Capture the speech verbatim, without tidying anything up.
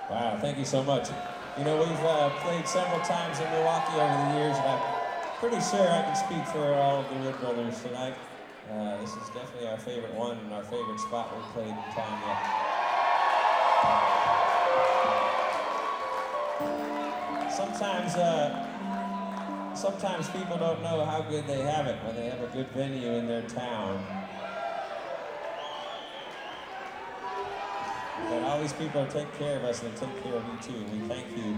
Wow, thank you so much. You know, we've uh, played several times in Milwaukee over the years, and I'm pretty sure I can speak for all of the Wood Brothers tonight. Uh, this is definitely our favorite one and our favorite spot we've played in town yet. Sometimes, uh, sometimes people don't know how good they have it when they have a good venue in their town. But all these people take care of us and they take care of you too. We thank you